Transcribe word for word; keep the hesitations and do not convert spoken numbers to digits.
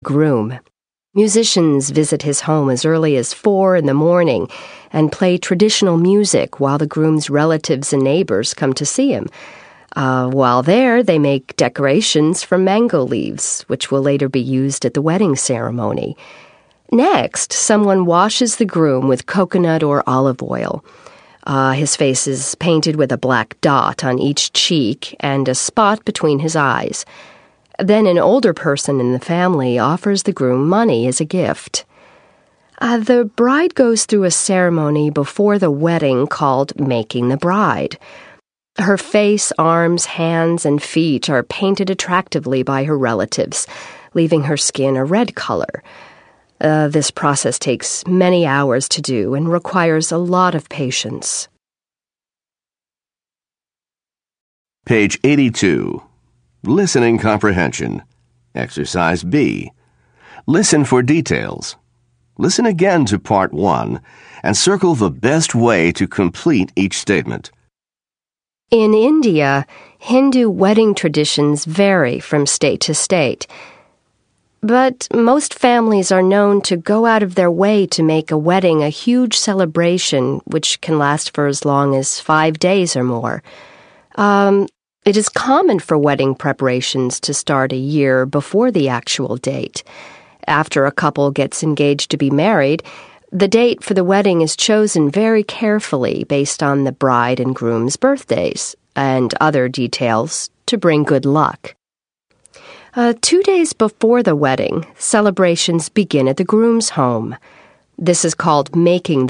groom. Musicians visit his home as early as four in the morning and play traditional music while the groom's relatives and neighbors come to see him. Uh, while there, they make decorations from mango leaves, which will later be used at the wedding ceremony. Next, someone washes the groom with coconut or olive oil. Uh, his face is painted with a black dot on each cheek and a spot between his eyes. Then an older person in the family offers the groom money as a gift. Uh, the bride goes through a ceremony before the wedding called making the bride. Her face, arms, hands, and feet are painted attractively by her relatives, leaving her skin a red color. Uh, this process takes many hours to do and requires a lot of patience. Page eighty-two. Listening Comprehension. Exercise B. Listen for details. Listen again to Part one and circle the best way to complete each statement. In India, Hindu wedding traditions vary from state to state. But most families are known to go out of their way to make a wedding a huge celebration which can last for as long as five days or more. Um... It is common for wedding preparations to start a year before the actual date. After a couple gets engaged to be married, the date for the wedding is chosen very carefully based on the bride and groom's birthdays and other details to bring good luck. Uh, two days before the wedding, celebrations begin at the groom's home. This is called making